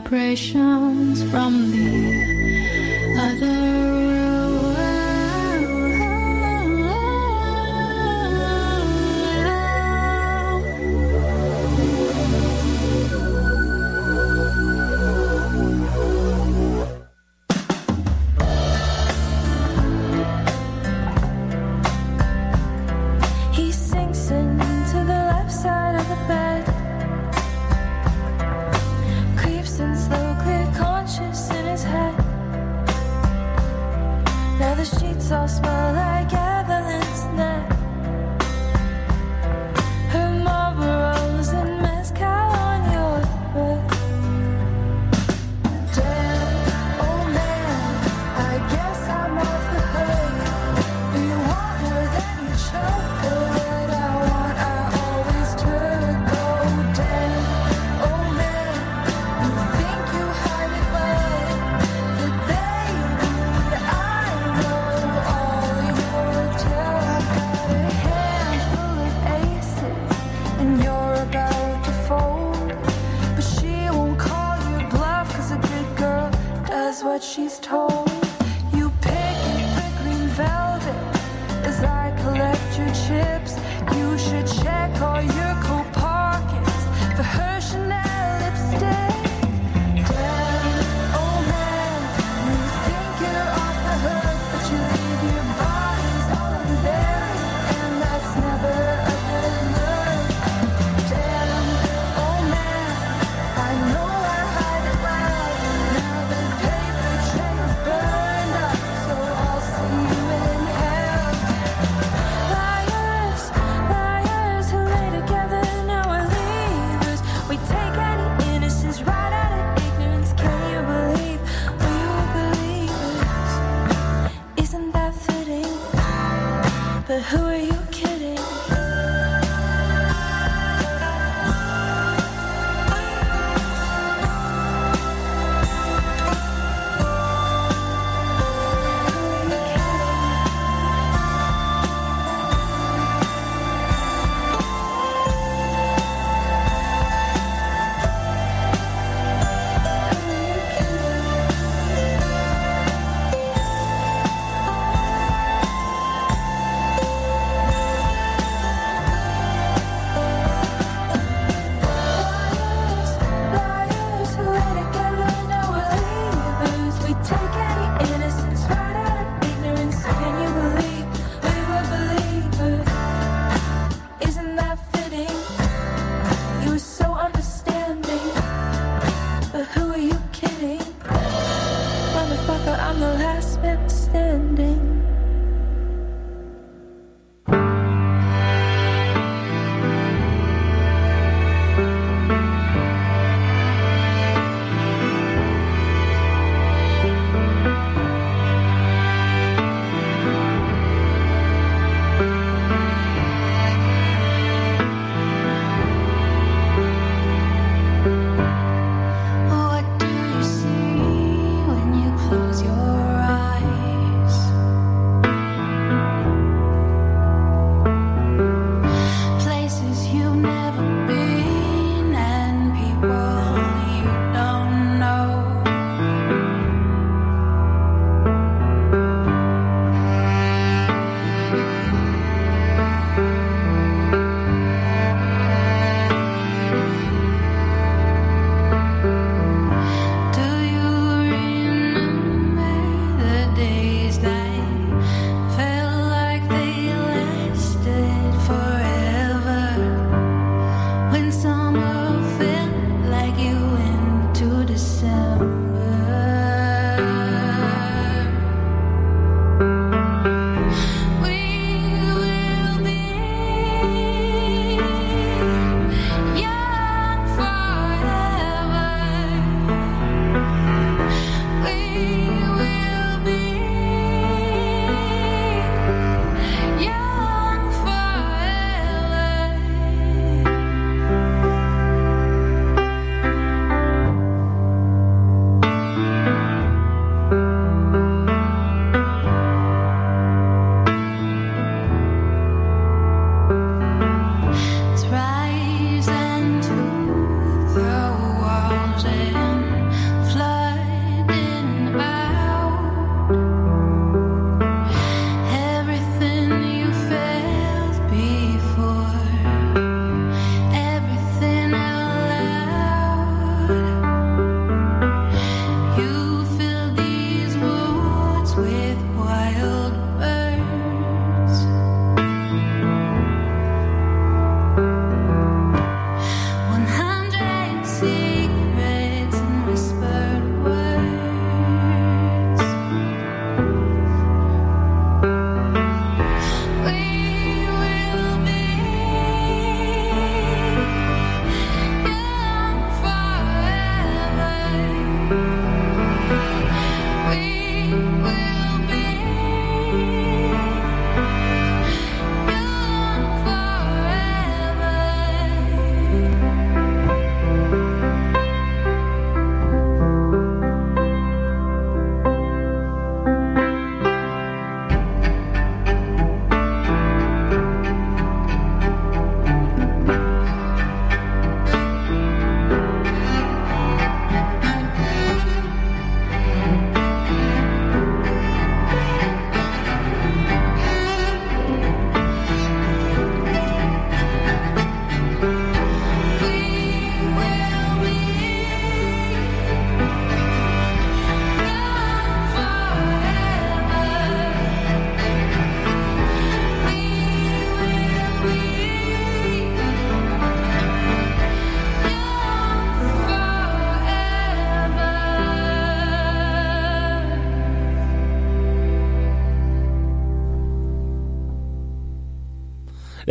vibrations from the other all smell like Evelyn's neck. Her Marlboros and mezcal on your breath. Damn, oh man, I guess I'm off the hook. Do you want more than you choke? But what I want, I always took. Oh damn, oh man, you think you hide it well, but baby, I know. What she's told. You pick the green velvet as I collect your chips. You should check all your coat pockets for her Chanel lipstick. Damn, oh man, you think you're off the hook, but you leave your bodies all unburied, and that's never a good look. Damn, oh man, I know I hide it well. Now the paper trail's burned up, so I'll see you in hell. Liars, liars who lay together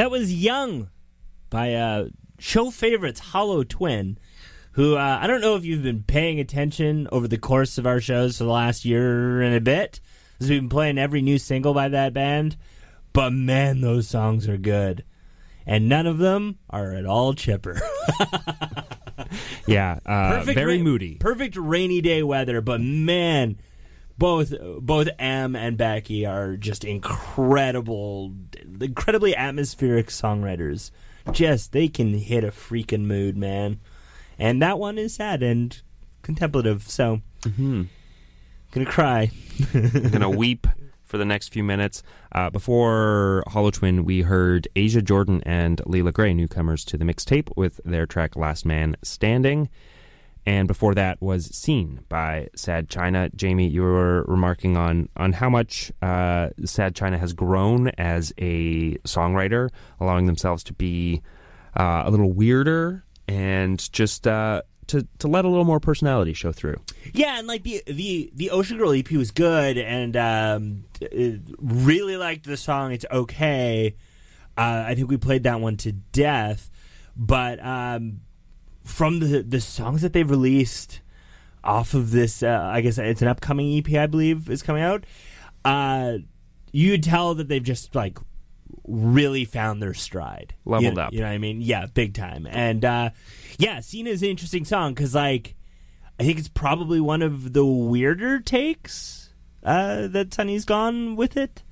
That was Young by show favorites Hollow Twin, who I don't know if you've been paying attention over the course of our shows for the last year and a bit, as we've been playing every new single by that band. But man, those songs are good. And none of them are at all chipper. Yeah, very moody. Perfect rainy day weather, but man, both Em and Becky are just incredibly atmospheric songwriters. They can hit a freaking mood, man. And that one is sad and contemplative, so gonna cry. I'm gonna weep for the next few minutes. Before Hollow Twin, we heard Asia Jordan and Leela Gray, newcomers to the mixtape, with their track Last Man Standing. And before that was Seen by Sad China. Jamie, you were remarking on how much Sad China has grown as a songwriter, allowing themselves to be a little weirder and just to let a little more personality show through. Yeah, and like the Ocean Girl EP was good, and really liked the song It's Okay. I think we played that one to death, but from the songs that they've released off of this, I guess it's an upcoming EP, I believe, is coming out, you'd tell that they've just like really found their stride. Leveled up. You know what I mean? Yeah, big time. And yeah, Cena is an interesting song because like I think it's probably one of the weirder takes that Sonny's gone with it.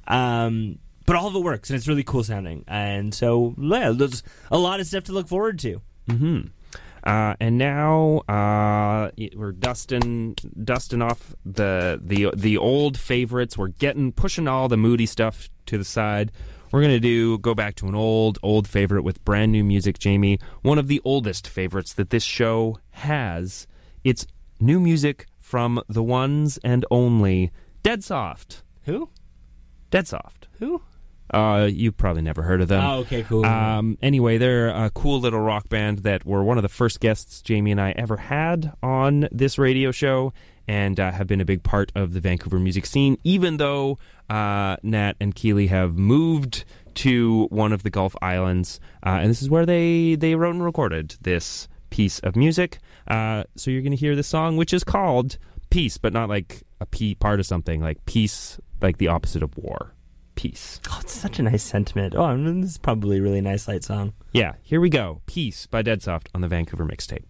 But all of it works and it's really cool sounding. And so yeah, there's a lot of stuff to look forward to. Mm-hmm. And now we're dusting off the old favorites. We're pushing all the moody stuff to the side. We're gonna go back to an old favorite with brand new music, Jamie. One of the oldest favorites that this show has. It's new music from the ones and only Dead Soft. Who? Dead Soft. Who? You've probably never heard of them. Oh, okay, cool. Anyway, they're a cool little rock band that were one of the first guests Jamie and I ever had on this radio show, and have been a big part of the Vancouver music scene, even though Nat and Keely have moved to one of the Gulf Islands, and this is where they wrote and recorded this piece of music. So you're going to hear this song, which is called Peace, but not like a P part of something, like peace, like the opposite of war. Peace. Oh, it's such a nice sentiment. Oh, I mean, this is probably a really nice light song. Yeah, here we go. Peace by Dead Soft on the Vancouver mixtape.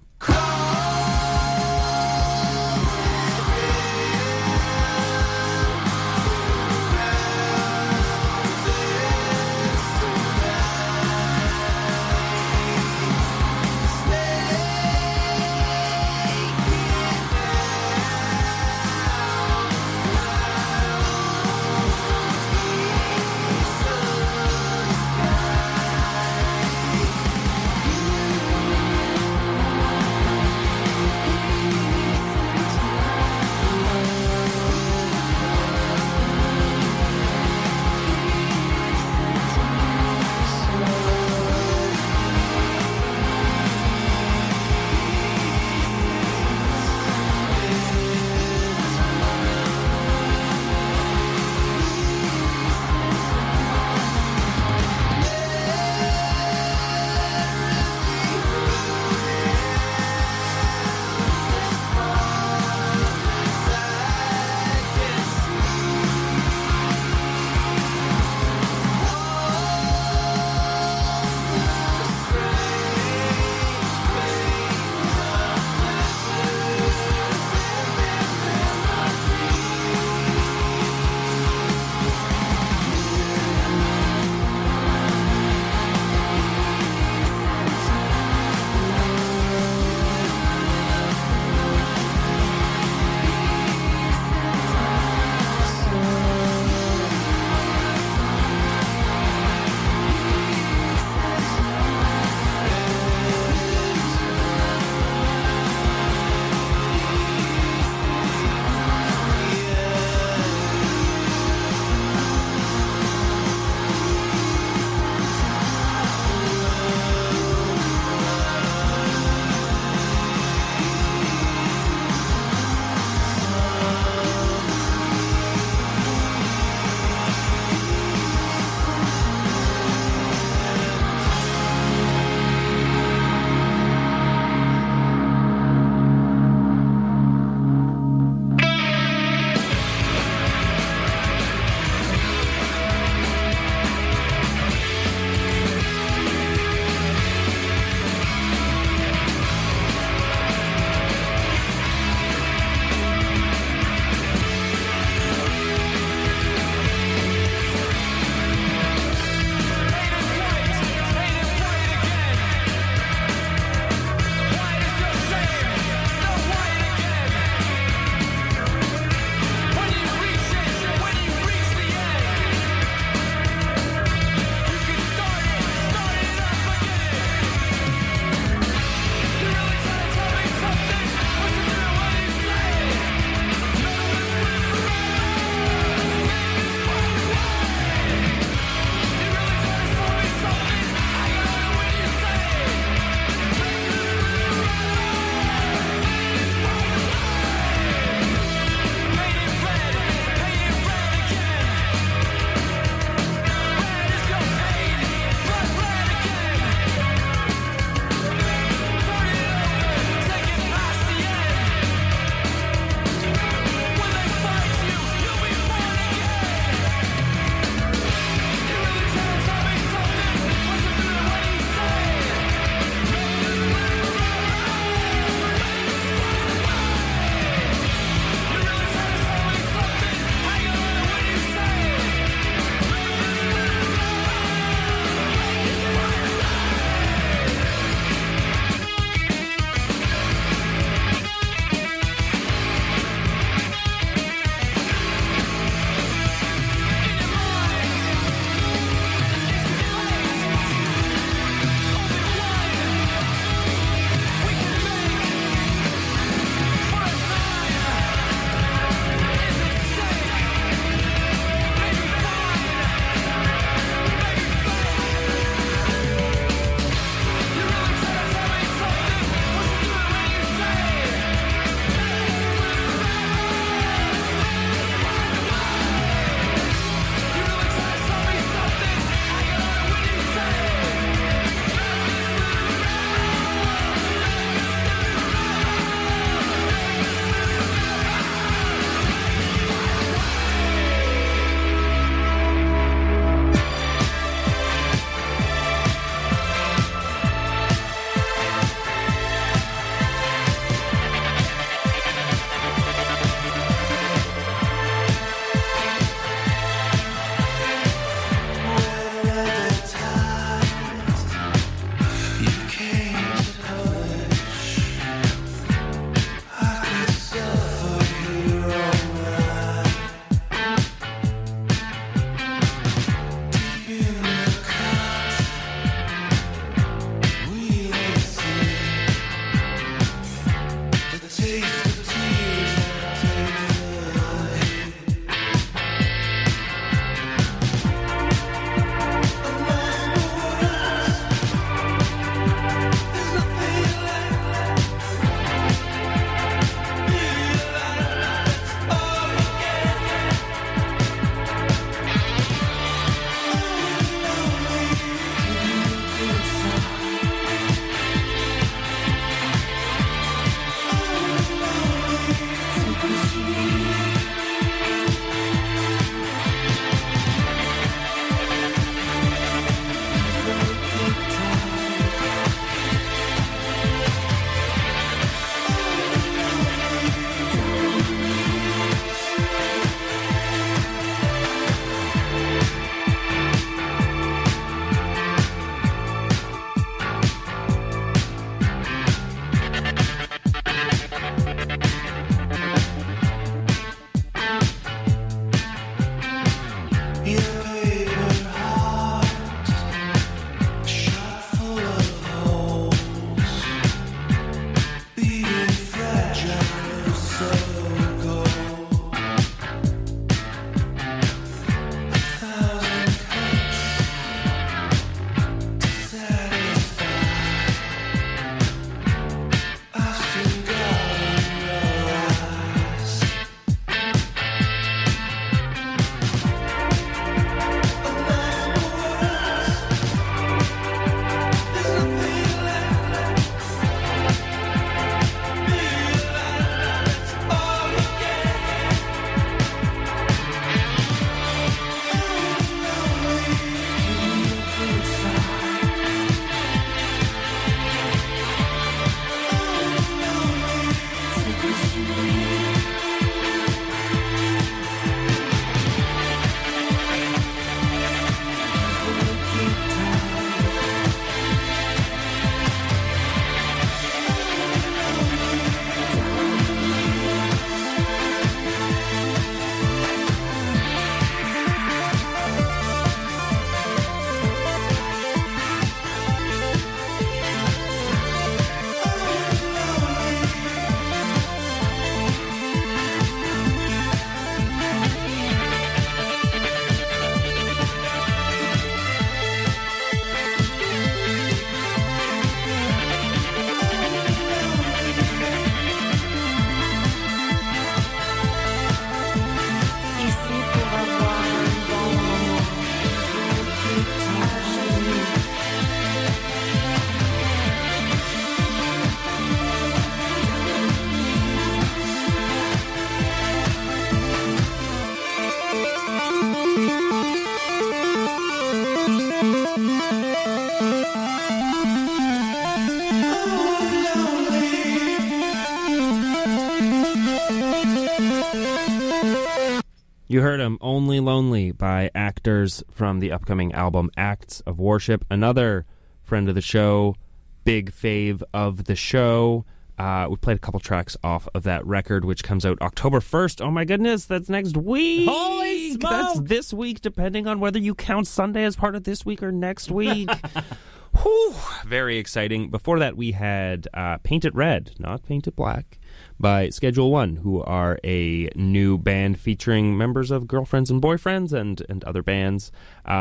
You heard him, Only Lonely, by Actors from the upcoming album Acts of Worship. Another friend of the show, big fave of the show. We played a couple tracks off of that record, which comes out October 1st. Oh my goodness, that's next week. Holy smoke! That's this week, depending on whether you count Sunday as part of this week or next week. Whew, very exciting. Before that, we had Paint It Red, not Paint It Black, by Schedule One, who are a new band featuring members of Girlfriends and Boyfriends and other bands.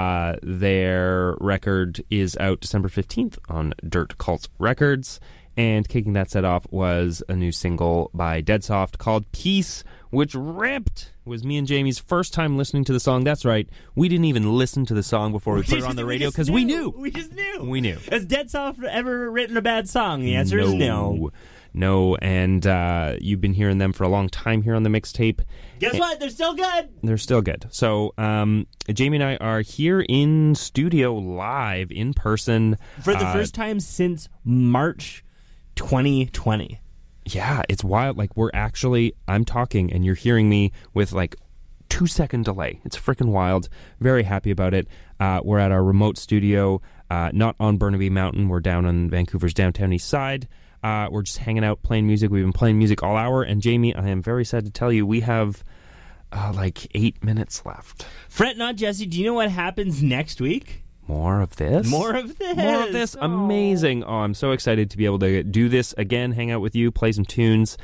Their record is out December 15th on Dirt Cult Records. And kicking that set off was a new single by Deadsoft called Peace, which ripped. It was me and Jamie's first time listening to the song. That's right. We didn't even listen to the song before we put it on the radio because we knew. We just knew. We knew. Has Deadsoft ever written a bad song? The answer is no. No, and you've been hearing them for a long time here on the mixtape. Guess what? They're still good. They're still good. So Jamie and I are here in studio live in person. For the first time since March 2020. Yeah, it's wild. Like, I'm talking and you're hearing me with like 2-second delay. It's freaking wild. Very happy about it. We're at our remote studio, not on Burnaby Mountain. We're down on Vancouver's downtown east side. We're just hanging out, playing music. We've been playing music all hour. And Jamie, I am very sad to tell you, we have like 8 minutes left. Fret not, Jesse. Do you know what happens next week? More of this? More of this. More of this. Amazing. Oh, I'm so excited to be able to do this again, hang out with you, play some tunes.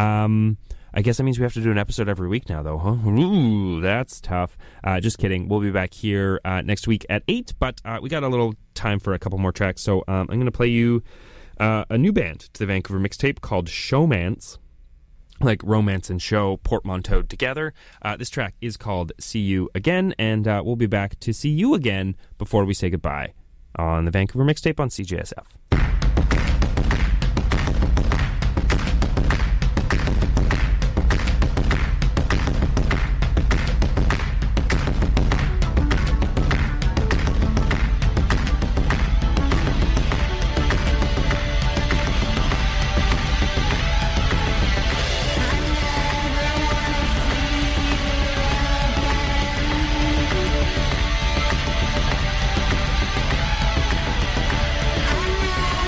I guess that means we have to do an episode every week now, though, huh? Ooh, that's tough. Just kidding. We'll be back here next week at 8, but we got a little time for a couple more tracks. So I'm going to play you a new band to the Vancouver mixtape called Showmance. Like romance and show portmanteaued together. This track is called See You Again, and we'll be back to see you again before we say goodbye on the Vancouver mixtape on CJSF. I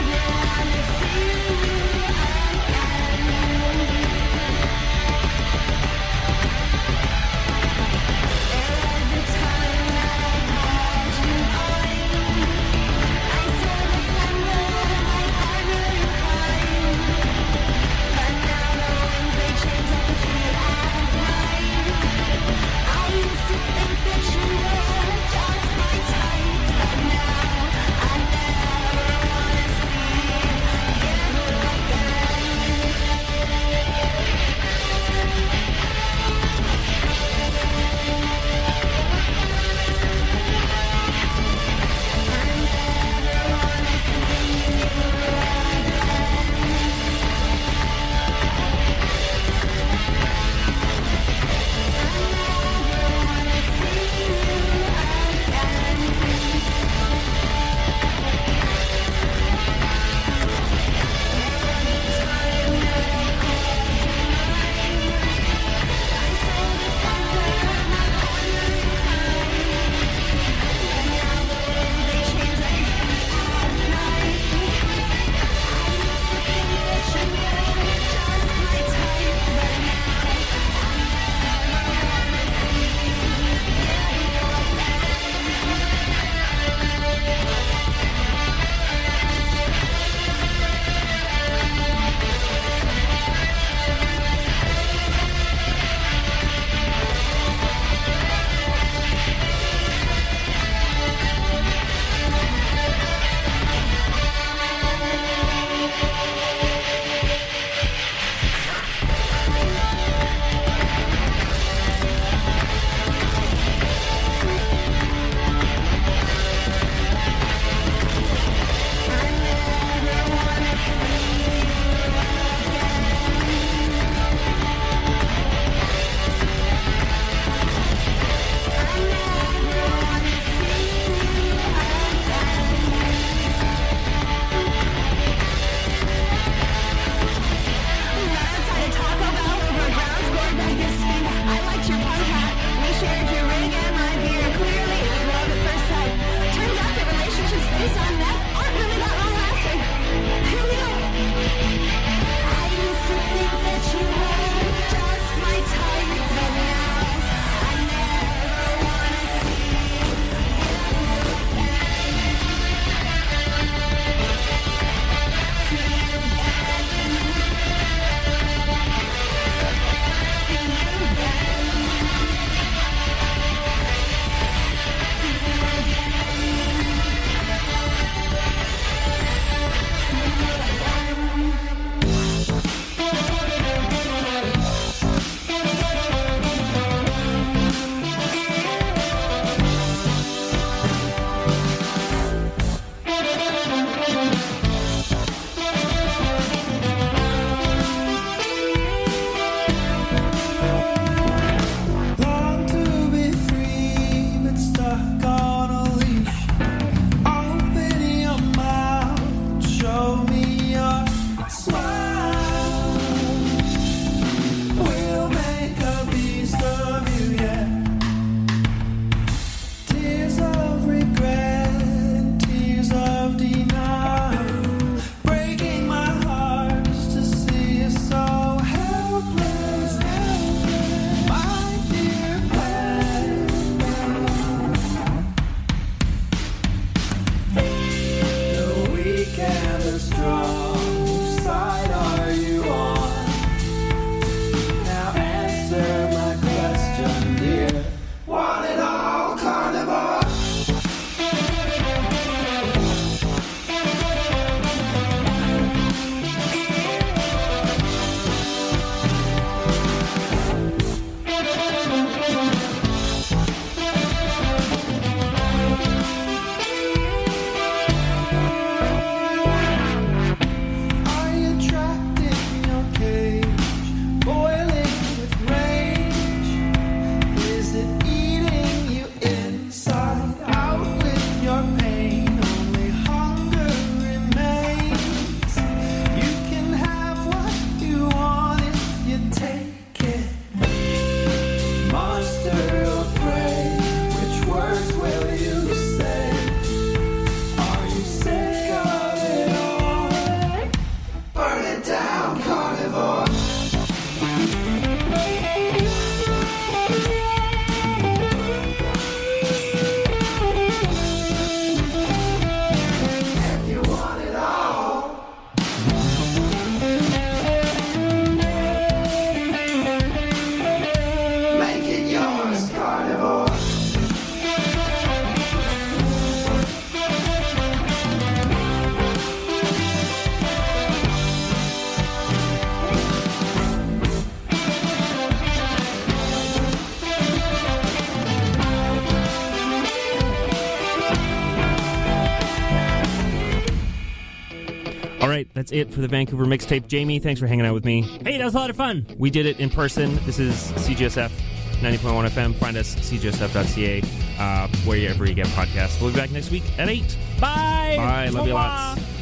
right, that's it for the Vancouver Mixtape. Jamie, thanks for hanging out with me. Hey, that was a lot of fun. We did it in person. This is CGSF 90.1 FM. Find us cgsf.ca, wherever you get podcasts. We'll be back next week at 8. Bye. Bye. Love you Mwah. lots.